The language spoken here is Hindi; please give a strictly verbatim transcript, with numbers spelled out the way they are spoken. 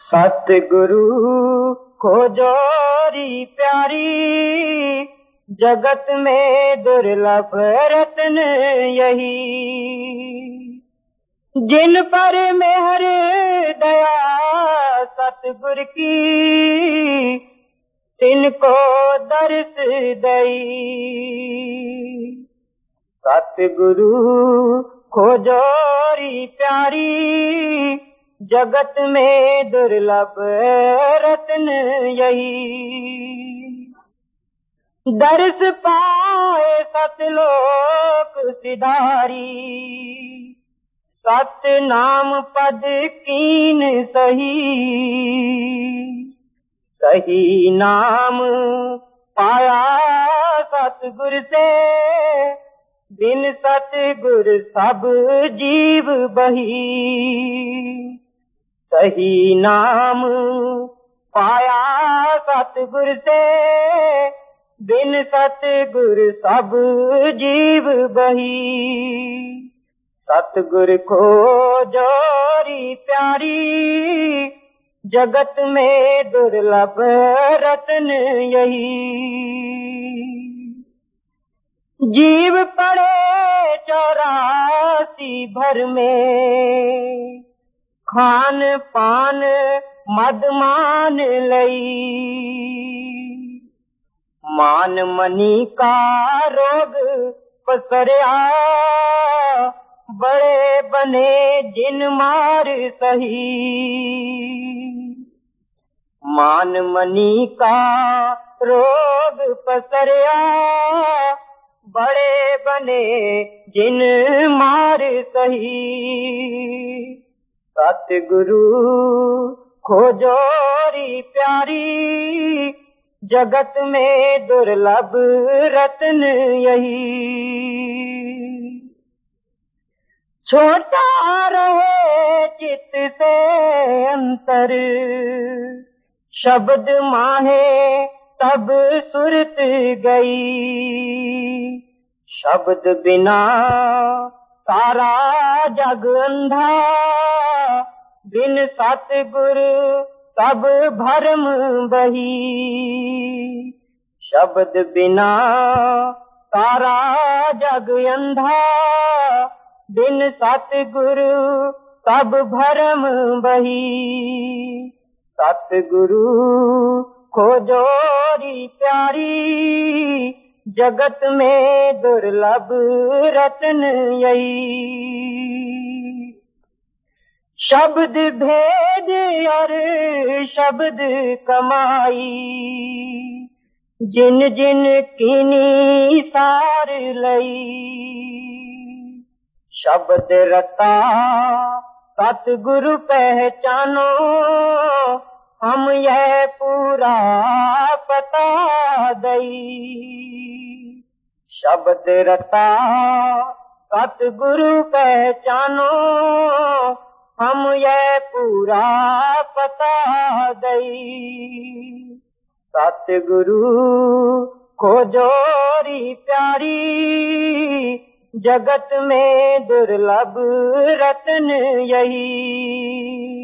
सतगुरु को जोरी प्यारी, जगत में दुर्लभ रत्न यही। जिन पर मेहर दया सतगुर की, तिनको दर्श दई। सतगुरु को जोरी प्यारी, जगत में दुर्लभ रत्न यही। दर्श पाए सतलोक सिधारी, सत नाम पद कीन सही। सही नाम पाया सतगुर से, बिन सतगुर सब जीव बही। सही नाम पाया सतगुर से, बिन सतगुर सब जीव बही। सतगुर को जोरी प्यारी, जगत में दुर्लभ रत्न यही। जीव पड़े चौरासी भर में, खान पान मद मान लई। मान मनी का रोग पसरया, बड़े बने जिन मार सही। मान मनी का रोग पसरया, बड़े बने जिन मार सही। सतगुरु को जोरी प्यारी, जगत में दुर्लभ रत्न यही। छोटा रहे चित्त से अंतर, शब्द माहे तब सुरत गई। शब्द बिना सारा जग अंधा, बिन सतगुर सब भरम बही। शब्द बिना सारा जग अंधा, बिन सतगुर सब भरम बही। सतगुरु को जोरी प्यारी, जगत में दुर्लभ रत्न यही। शब्द भेद और शब्द कमाई, जिन जिन कीनी सार लई। शब्द रता सतगुरु पहचानो, हम यह पूरा पता दई। शब्द रता सतगुरु पहचानो, हम यह पूरा पता दई। सतगुरु को जोरी प्यारी, जगत में दुर्लभ रत्न यही।